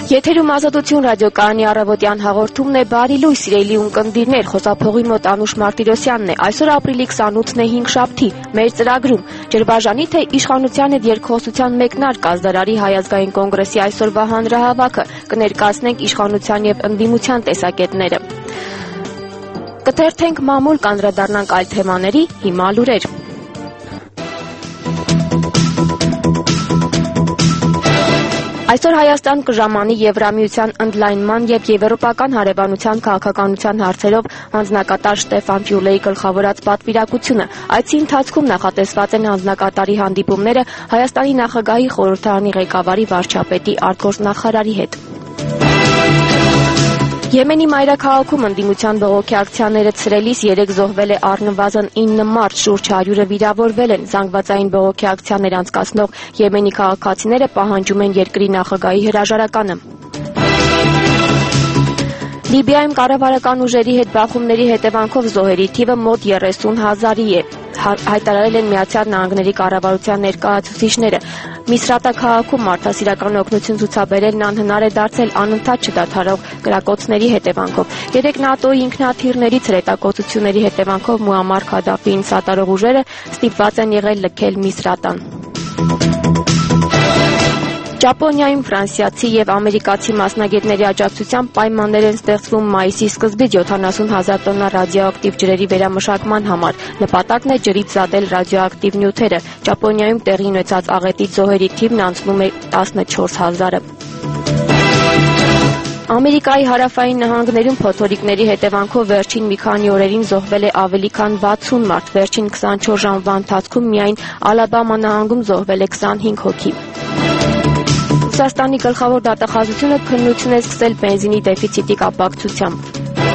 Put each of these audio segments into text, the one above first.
Եթերում Ազատություն ռադիոկայանի առավոտյան հաղորդումն է բարի լույս սիրելի ունկնդիրներ, խոսափողի մոտ Անուշ Մարտիրոսյանն է։ Այսօր ապրիլի 28-ն է 5-շաբթի, մեր ծրագրում ջրբաժանի թե իշխանության հետ երկխոսության մեկնարկ ազդարարի Հայ ազգային կոնգրեսի այսօրվա հանրահավաքը, կներկայացնենք իշխանության եւ ընդդիմության տեսակետները։ Կթերթենք մամուլ, կանդրադառնանք այլ թեմաների, հիմա լուրեր։ Այսօր Հայաստան կժամանի Եվրամիության ընդլայնման եւ եվրոպական հարևանության քաղաքականության հարցերով հանձնակատար Ստեֆան Ֆյուլեի գլխավորած պատվիրակությունը։ Այցի ընթացքում նախատեսված են հանձնակատարի հանդիպումները Հայաստանի նախագահի, խորհրդարանի ղեկավարի, վարչապետի, արտգործնախարարի հետ։ Եմենի մայրաքաղաքում ընդդիմության բողոքի ակցիաները ցրելիս 3 զոհվել է առնվազն 9 մարդ, շուրջ 100-ը վիրավորվել են։ Զանգվածային բողոքի ակցիաներ անցկացնող Եմենի քաղաքացիները պահանջում են երկրի նախագահի հրաժարականը։ Լիբիայում կառավարական ուժերի հետ բախումների հետևանքով զոհերի թիվը մոտ 30,000-ի է, հայտարարել են Միացյալ Նահանգների կառավարության ներկայացուցիչները։ Միսրատա քաղաքում մարդասիրական օգնություն ցուցաբերելն անհնար է դարձել անընդհատ չդադարող կրակոցների հետևանքով։ 3 ՆԱՏՕ-ի ինքնաթիռներից հրետակոծությունների հետևանքով Մուամմար Քադաֆիին սատարող ուժերը ստիպված են եղել լքել Միսրատան։ Ճապոնիայում ֆրանսիացի եւ ամերիկացի մասնագետների աջակցությամբ պայմաններ են ստեղծվում մայիսի սկզբից 70,000 տոննա ռադիոակտիվ ջրերի վերամշակման համար։ Նպատակն է ջրից զատել ռադիոակտիվ նյութերը։ Ճապոնիայում տեղի ունեցած աղետից զոհերի թիվն անցնում է 14,000-ը։ Ամերիկայի հարավային նահանգներում փոթորիկների հետևանքով վերջին մի քանի օրերին զոհվել է ավելի քան 60 մարդ։ Վերջին 24 ժամվա ընթացքում միայն Ալաբամա նահանգում զոհվել է 25 հոգի։ Ռուսաստանի գլխավոր դատախազությունը քննություն է սկսել բենզինի դեֆիցիտի կապակցությամբ։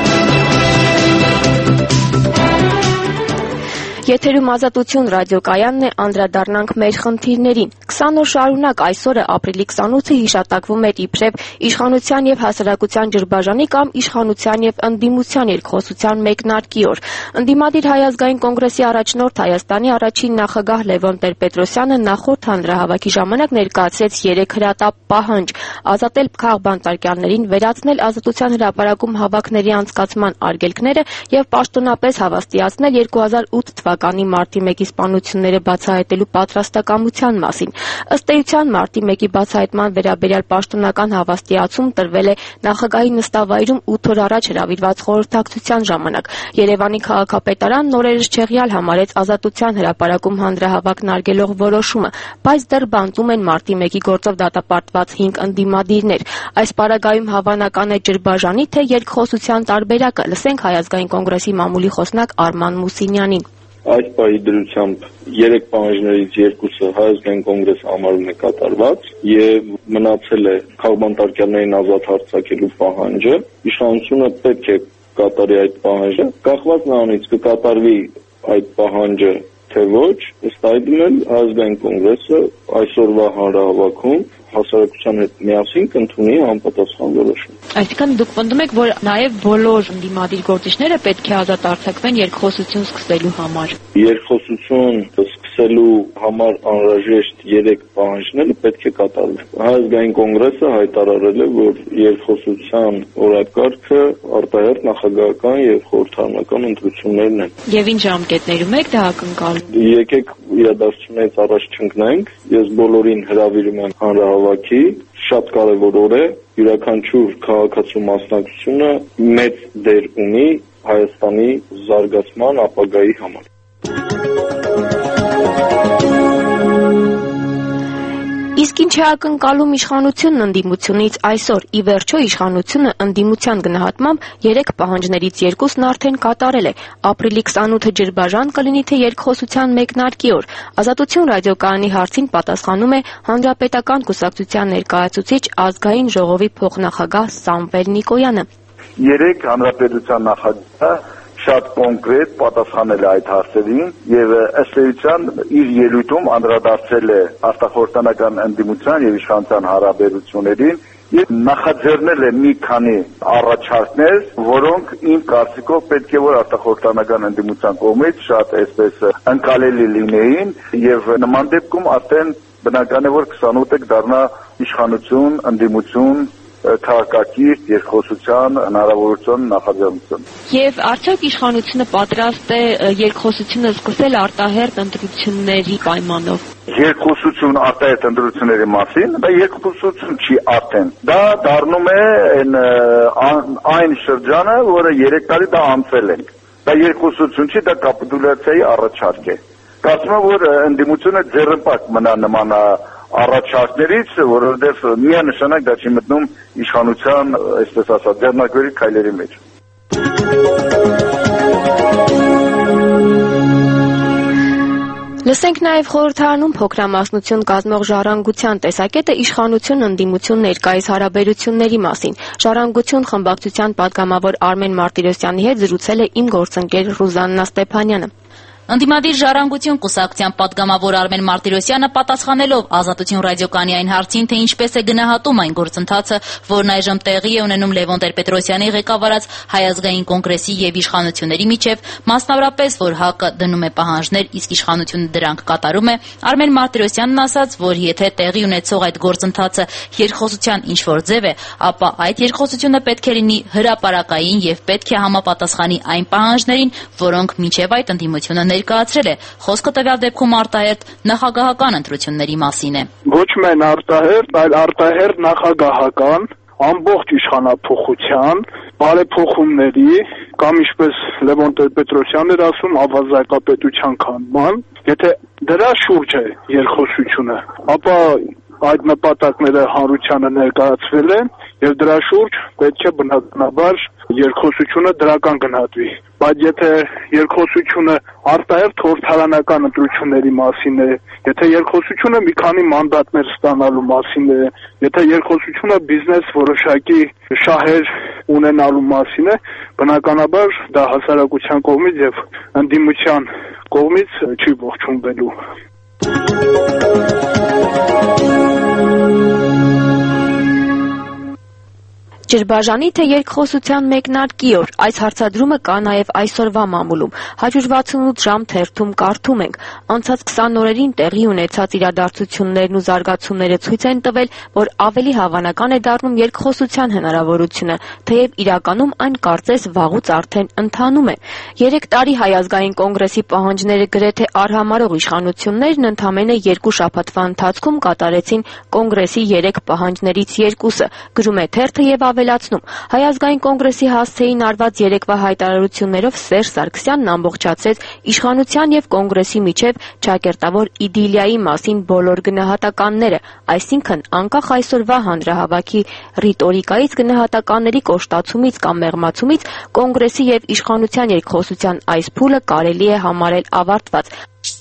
Եթերում Ազատություն ռադիոկայանն է, անդրադառնանք մեր խնդիրներին։ 20 օր շարունակ այսօրը ապրիլի 28-ը հիշատակվում էր իբրև իշխանության եւ հասարակության ջրբաժանի կամ իշխանության եւ ընդդիմության երկխոսության մեկնարկի օր։ Ընդդիմադիր Հայ ազգային կոնգրեսի առաջնորդ Հայաստանի առաջին նախագահ Լևոն Տեր-Պետրոսյանը նախորդ հանրահավաքի ժամանակ ներկայացրեց 3 հրատապ պահանջ՝ ազատել քաղբանտարկյալներին, վերացնել Ազատության հրապարակում հավաքների անցկացման արգելքները եւ պաշտոնապես հավաստիացնել 2008 թվականի մարտի 1-ի սպանությունները բացահայտելու պատրաստակամության մասին։ Ըստ էության մարտի 1-ի բացահայտման վերաբերյալ պաշտոնական հավաստիացում տրվել է նախագահի նստավայրում 8 օր առաջ հրավիրված խորհրդակցության ժամանակ։ Երևանի քաղաքապետարանն օրերս չեղյալ համարեց Ազատության հրապարակում հանրահավաքն արգելող որոշումը, բայց դեռ բանտում են մարտի 1-ի գործով դատապարտված 5 ընդդիմադիրներ։ Այս պարագայում հավանական է ջրբաժանի թե երկխոսության տարբերակը։ Լսենք Հայ ազգային կոնգրեսի մամուլի խոսնակ Արման Մուսինյանին։ Այս պահի դրությամբ 3 պահանջներից 2-ը Հայ ազգային կոնգրեսը համարում է կատարված եւ մնացել է քաղբանտարկյալներին ազատ արձակելու պահանջը։ Իշխանությունը պետք է կատարի այդ պահանջը, կախված նրանից կկատարվի այդ պահանջը թե ոչ, ըստ այդմ էլ Հայ ազգային կոնգրեսը այսօրվա հանրահավաքում հասարակության հետ միասին կընդունի համապատասխան որոշում։ Այսինքն դուք պնդում եք, որ նաև բոլոր ընդդիմադիր գործիչները պետք է ազատ արձակվեն երկխոսություն սկսելու համար։ Երկխոսություն սկսելու համար անհրաժեշտ 3 պահանջները պետք է կատարվեն։ Հայ ազգային կոնգրեսը հայտարարել է, որ երկխոսության օրակարգը արտահերթ նախագահական եւ խորհրդարանական ընտրություններն են։ Եվ ինչ ժամկետներում եք դա ակնկալում։ Եկեք իրադարձություններից առաջ չընկնենք։ Ես բոլորին հրավիրում եմ հանրահավաքի, շատ կարևոր օր է, յուրաքանչյուր քաղաքացու մասնակցությունը մեծ դեր ունի Հայաստանի զարգացման ապագայի համար։ Իսկ ինչ է ակնկալում իշխանությունն ընդդիմությունից այսօր։ Ի վերջո իշխանությունը ընդդիմության գնահատմամբ 3 պահանջներից 2-ն արդեն կատարել է։ Ապրիլի 28-ը ջրբաժան կլինի թե երկխոսության մեկնարկի օր։ Ազատություն ռադիոկայանի հարցին պատասխանում է Հանրապետական կուսակցության ներկայացուցիչ ազգային ժողովի փոխնախագահ Սամվել Նիկոյանը։ 3 հանրապետության նախագահը շատ կոնկրետ պատասխանել է այդ հարցերին եւ ըստ էության իր ելույթում անդրադարձել է արտախորհրդանական ընդդիմության եւ իշխանության հարաբերություններին եւ նախաձեռնել է մի քանի առաջարկներ, որոնք իմ կարծիքով պետք է որ արտախորհրդանական ընդդիմության կողմից շատ այսպես ընկալելի լինեին եւ նման դեպքում արդեն բնական է որ 28-ը դառնա իշխանություն, ընդդիմություն քաղաքակիրթ երկխոսության հնարավորություն նախաձեռնություն։ Եվ արդյոք իշխանությունը պատրաստ է երկխոսությունը սկսել արտահերթ ընտրությունների պայմանով։ Երկխոսություն արտահերթ ընտրությունների մասին, դա երկխոսություն չի արդեն։ Դա դառնում է այն շրջանը, որը 3 տարի դա անցել ենք։ Դա երկխոսություն չի, դա կապիտուլյացիայի առաջարկ է։ Կարծում եմ, որ ընդդիմությունը ձեռնպակ մնա նման առաջարկներից, որովհետև միանշանակ դա չի մտնում իշխանության, այսպես ասած, ձեռնարկվերի քայլերի մեջ։ Լսենք նաև խորհրդարանում փոքրամասնություն կազմող ժառանգության տեսակետը իշխանություն ընդդիմություն ներկայիս հարաբերությունների մասին։ Ժառանգություն խմբակցության պատգամավոր Արմեն Մարտիրոսյանի հետ զրուցել է իմ գործընկեր Ռուզաննա Ստեփանյանը։ Ընդդիմադիր ժառանգություն կուսակցության պատգամավոր Արմեն Մարտիրոսյանը պատասխանելով Ազատություն ռադիոկայանի այն հարցին, թե ինչպես է գնահատում այն գործընթացը, որն այժմ տեղի է ունենում Լևոն Տեր-Պետրոսյանի ղեկավարած Հայ ազգային կոնգրեսի եւ իշխանությունների միջև, մասնավորապես, որ ՀԱԿ-ը դնում է պահանջներ, իսկ իշխանությունը դրանք կատարում է, Արմեն Մարտիրոսյանն ասաց, որ եթե տեղի ունեցող այդ գործընթացը երկխոսության ինչ-որ ձև է, ապա այդ երկխոսությունը պետք է լինի հրապարակային եւ պետք է համապատասխանի այն պահանջներին, որոնք մինչեւ այդ ընդդիմությունը ներկայացրել է։ Խոսքը տվյալ դեպքում արտահերթ նախագահական ընտրությունների մասին է։ Ոչ միայն արտահերթ, այլ արտահերթ նախագահական, ամբողջ իշխանափոխության, բարեփոխումների կամ ինչպես Լևոն Տեր-Պետրոսյանն էր ասում, ավազակապետության քանդման, եթե դրա շուրջ է երկխոսությունը, ապա այդ նպատակները հանրությանը ներկայացվել են եւ դրա շուրջ պետք է բնականաբար երկխոսությունը դրական գնահատվի։ Բայց եթե երկխոսությունը արտահերթ խորհրդարանական ընտրությունների մասին է, եթե երկխոսությունը մի քանի մանդատներ ստանալու մասին է, եթե երկխոսությունը բիզնես որոշակի շահեր ունենալու մասին է, բնականաբար դա հասարակության կողմից եւ ընդդիմության կողմից չի ողջունվելու։ Ջրբաժանի թե երկխոսության մեկնարկի օր, այս հարցադրումը կա նաև այսօրվա մամուլում։ 168 ժամ թերթում կարդում ենք. անցած 20 օրերին տեղի ունեցած իրադարձություններն ու զարգացումները ցույց են տվել, որ ավելի հավանական է դառնում երկխոսության հնարավորությունը, թեև իրականում այն կարծես վաղուց արդեն ընթանում է։ 3 տարի Հայ ազգային կոնգրեսի պահանջները գրեթե արհամարող իշխանություններն ընդամենը 2 շաբաթվա ընթացքում կատարեցին կոնգրեսի 3 պահանջներից 2-ը, գրում է թերթը եւ ավելացնում. Հայ ազգային կոնգրեսի հասցեին արված երեկվա հայտարարություններով Սերժ Սարգսյանն ամբողջացրեց իշխանության եւ կոնգրեսի միջև ճակերտավոր իդիլիայի մասին բոլոր գնահատականները, այսինքն անկախ այսօրվա հանրահավաքի ռիտորիկայից գնահատականների կոշտացումից կամ մեղմացումից կոնգրեսի եւ իշխանության երկխոսության այս փուլը կարելի է համարել ավարտված։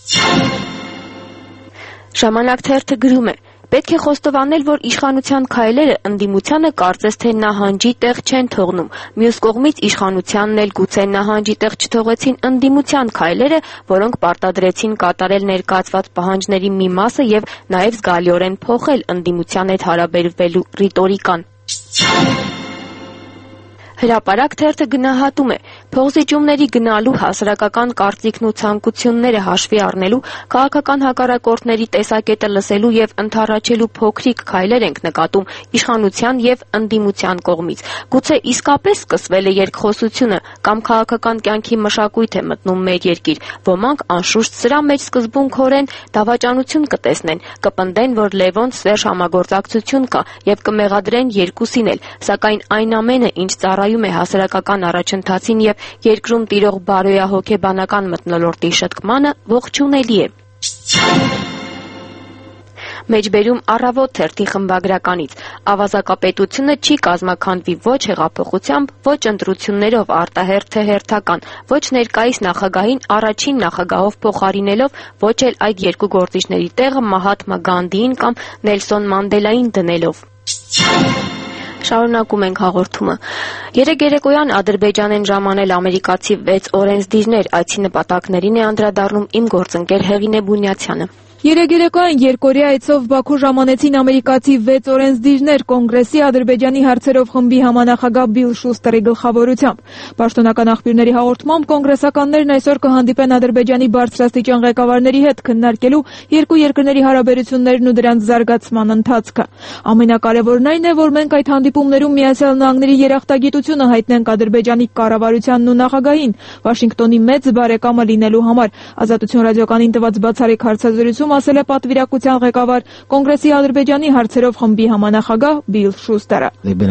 Ժամանակ թերթը գրում է. պետք է խոստովանել, որ իշխանության քայլերը ընդդիմությանը կարծես թե նահանջի տեղ չեն թողնում։ Մյուս կողմից իշխանությանն էլ գուցե նահանջի տեղ չթողեցին ընդդիմության քայլերը, որոնք պարտադրեցին կատարել ներկայացված պահանջների մի մասը եւ նաեւ զգալիորեն փոխել ընդդիմության հետ հարաբերվելու ռիտորիկան։ Հրապարակ թերթը գնահատում է. փողզիջումների գնալու հասարակական կարծիքն ու ցանկությունները հաշվի առնելու, քաղաքական հակառակորդների տեսակետը լսելու եւ ընդառաջելու փոքրիկ քայլեր ենք նկատում իշխանության եւ ընդդիմության կողմից։ Գուցե իսկապես սկսվել է երկխոսությունը կամ քաղաքական կյանքի մշակույթ է մտնում մեր երկիր։ Ոմանք անշուշտ սրա մեջ սկզբունքորեն դավաճանություն կտեսնեն, կպնդեն, որ Լևոն-Սերժ համագործակցություն կա եւ կմեղադրեն երկուսին էլ, սակայն այն ամենը, ինչ ծառայում է հասարակական առաջընթացին եւ երկրում տիրող բարոյահոգեբանական մթնոլորտի շտկմանը, ողջունելի է։ Մեջբերում Առավոտ թերթի խմբագրականից. ավազակապետությունը չի կազմաքանդվի ոչ հեղափոխությամբ, ոչ ընտրություններով արտահերթ թե հերթական, ոչ ներկայիս նախագահին առաջին նախագահով փոխարինելով, ոչ էլ այդ երկու գործիչների տեղը Մահատմա Գանդիին կամ Նելսոն Մանդելային դնելով։ Շարունակում ենք հաղորդումը։ Երեկ երեկոյան Ադրբեջան են ժամանել ամերիկացի 6 օրենսդիրներ, այցի նպատակներին է անդրադառնում իմ գործընկեր Հեղինե Բունյացյանը։ Երեգերեկոյան երկօրյա այցով Բաքու ժամանեցին ամերիկացի 6 օրենսդիրներ Կոնգրեսի Ադրբեջանի հարցերով խմբի համանախագահ Բիլ Շուստերի գլխավորությամբ։ Պաշտոնական աղբյուրների հաղորդմամբ կոնգրեսականներն այսօր կհանդիպեն Ադրբեջանի բարձրաստիճան ղեկավարների հետ քննարկելու երկու երկրների հարաբերություններն ու դրանց զարգացման ընթացքը։ Ամենակարևորն այն է, որ մենք այդ հանդիպումներում Միացյալ Նահանգների երախտագիտությունը հայտնենք Ադրբեջանի կառավարությանն ու նախագահին Վաշինգտոնի մեծ բարեկամը լինելու համար։ Ազատություն ռադիոկայանին տված բացառիկ հարցազրույցում ասել է պատվիրակության ղեկավար Կոնգրեսի Ադրբեջանի հարցերով խմբի համանախագահ Բիլ Շուստերը։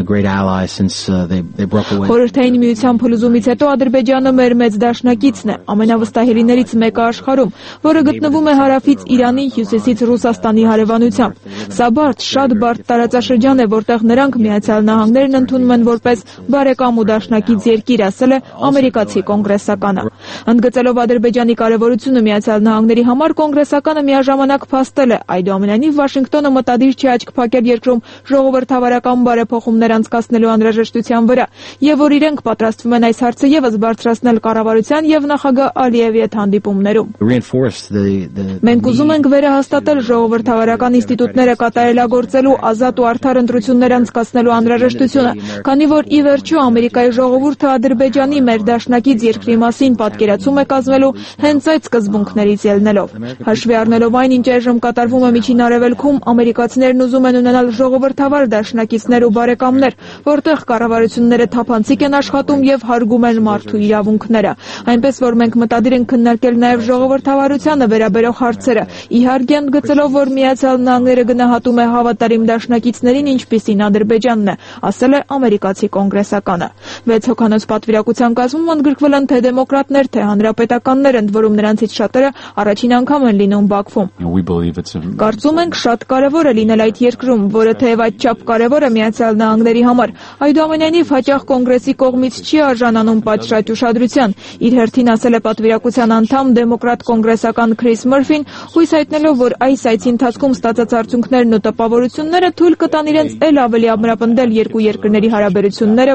Խորհրդային միության փլուզումից հետո Ադրբեջանը մեր մեծ դաշնակիցն է, ամենավստահելիներից մեկը աշխարհում, որը գտնվում է հարավից Իրանի, հյուսիսից Ռուսաստանի հարևանությամբ։ Սա բարդ, շատ բարդ տարածաշրջան է, որտեղ նրանք Միացյալ Նահանգներն ընդունում են որպես բարեկամ ու դաշնակից երկիր, ասել է ամերիկացի կոնգրեսականը։ Ընդգծելով Ադրբեջանի կարևորությունը Միացյալ Նահանգների համար, կոնգրեսականը միաժամանակ փաստել է, այդուամենայնիվ Վաշինգտոնը մտադիր չի աչք փակել երկրում ժողովրդավարական բարեփոխումներ անցկացնելու անհրաժեշտության վրա, եւ որ իրենք պատրաստվում են այս հարցը եւս բարձրացնել կառավարության եւ նախագահ Ալիևի հետ հանդիպումներում։ Մենք ուզում ենք վերահաստատել ժողովրդավարական ինստիտուտները կատարելագործելու ազատ ու արդար ընտրություններ անցկացնելու անհրաժեշտությունը, քանի որ ի վերջո Ամերիկայի ժողովուրդը Ադրբեջանի մեր դաշնակից երկրի մասին պատկերացում է կազմելու հենց այդ սկզբունքներից ելնելով։ Հաշվի առնելով այն, ինչ այժմ կատարվում է Միջին Արևելքում, ամերիկացիներն ուզում են ունենալ ժողովրդավար դաշնակիցներ ու բարեկամներ, որտեղ կառավարությունները թափանցիկ են աշխատում եւ հարգում են մարդու իրավունքները։ Այնպես որ մենք մտադիր ենք քննարկել նաեւ ժողովրդավարությանը վերաբերող հարցերը, իհարկե ընդգծելով, որ Միացյալ Նահանգները գնահատում է հավատարիմ դաշնակիցներին, ինչպիսին Ադրբեջանն է, ասել է ամերիկացի կոնգրեսականը։ 6 հոգանոց պատվիրակության կազմում ընդգրկվել են թե դեմոկրատներ, թե հանրապետականներ, ընդ որում նրանցից շատերը առաջին անգամ են լինում Բաքվում։ Կարծում ենք շատ կարևոր է լինել այդ երկրում, որը թեև այդչափ կարևոր է Միացյալ Նահանգների համար, այդուամենայնիվ հաճախ կոնգրեսի կողմից չի արժանանում պատշաճ ուշադրության։ Իր հերթին ասել է պատվիրակության անդամ դեմոկրատ կոնգրեսական Քրիս Մըրֆին, հույս հայտնելով, որ այս այցի ընթացքում ստացած արդյունքներն ու տպավորությունները թույլ կտան իրենց էլ ավելի ամրապնդել երկու երկրների հարաբերությունները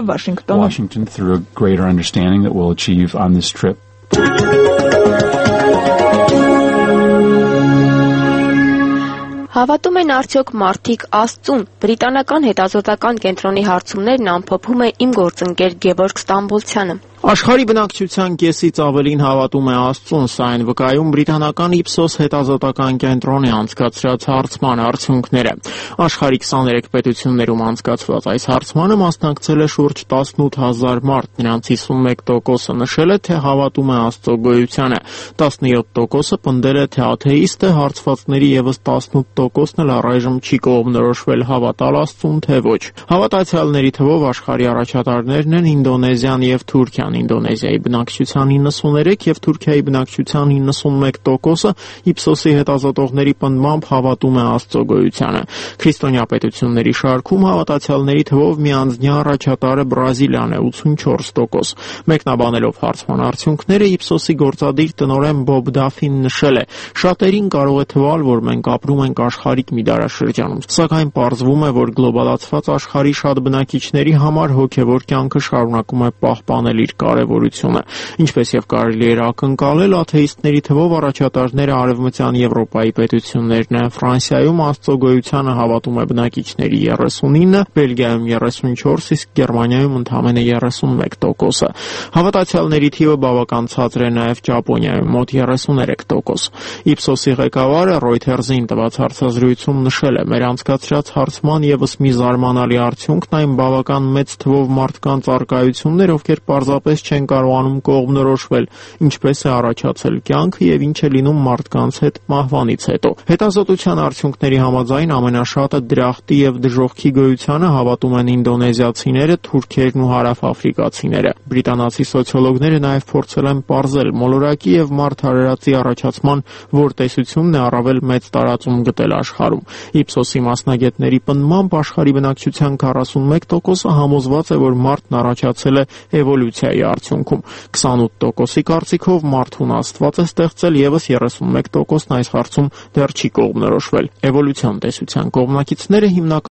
Վաշինգտոնում։ Հավատում են արդյոք մարդիկ Աստծուն։ Բրիտանական հետազոտական կենտրոնի հարցումներն ամփոփում է իմ գործընկեր Գևորգ Ստամբոլցյանը։ Աշխարհի բնակչության կեսից ավելին հավատում է Աստծուն, սա այն վկայում բրիտանական Իպսոս հետազոտական կենտրոնի անցկացրած հարցման արդյունքները։ Աշխարհի 23 պետություններում անցկացված այս հարցմանը մասնակցել է շուրջ 18000 մարդ, նրանց 51%-ը նշել է, թե հավատում է Աստծո գոյությանը, 17%-ը պնդել է, թե աթեիստ է, հարցվածների եւս 18%-ն էլ առայժմ չի կողմնորոշվել հավատալ Աստծուն, թե ոչ։ Հավատացյալների թվով աշխարհի առաջատարներն են Ինդոնեզիան եւ Թուրքիան։ Ինդոնեզիայի բնակչության 93 եւ Թուրքիայի բնակչության 91%-ը Իպսոսի հետազոտողների պնդմամբ հավատում է Աստծո գոյությանը։ Քրիստոնյա պետությունների շարքում հավատացյալների թվով միանձնյա առաջատարը Բրազիլիան է 84%։ Մեկնաբանելով հարցման արդյունքները Իպսոսի գործադիր տնօրեն Բոբ Դաֆին նշել է. «Շատերին կարող է թվալ, որ մենք ապրում ենք աշխարհիկ մի դարաշրջանում, սակայն պարզվում է, որ գլոբալացված աշխարհի շատ բնակիչների համար հոգևոր կյանքը շարունակում է պահպանել իր կարևորությունը։ Ինչպես եւ կարելի էր ակնկալել, աթեիստների թվով առաջատարները Արևմտյան Եվրոպայի պետություններն են։ Ֆրանսիայում Աստծո գոյությանը հավատում է բնակիչների 39, Բելգիայում 34, իսկ Գերմանիայում ընդամենը 31%-ը։ Հավատացյալների թիվը բավական ցածր է նաեւ Ճապոնիայում, մոտ 33%։ Իպսոսի ղեկավարը Reuters-ին տված հարցազրույցում նշել է. «Մեր անցկացրած հարցման եւս մի զարմանալի արդյունքն այն բավական մեծ թվով մարդկանց առկայությունն էր, ովքեր պարզապես չեն կարողանում կողմնորոշվել, ինչպես է առաջացել կյանքը եւ ինչ է լինում մարդկանց հետ մահվանից հետո»։ Հետազոտության արդյունքների համաձայն ամենաշատը դրախտի եւ դժոխքի գոյությանը հավատում են ինդոնեզիացիները, թուրքերն ու հարավաֆրիկացիները։ Բրիտանացի սոցիոլոգները նաեւ փորձել են պարզել մոլորակի եւ մարդարարածի առաջացման որ տեսությունն է առավել մեծ տարածում գտել աշխարհում։ Իպսոսի մասնագետների պնդմամբ աշխարհի բնակչության 41%-ը համոզված է, որ մարդն առաջացել է էվոլյուցիայի արդյունքում։ 28%-ի կարծիքով մարդուն Աստված է ստեղծել, եւս 31%-ն այս հարցում դեռ չի կողմնորոշվել։ Էվոլյուցիոն տեսության կողմնակիցները հիմնական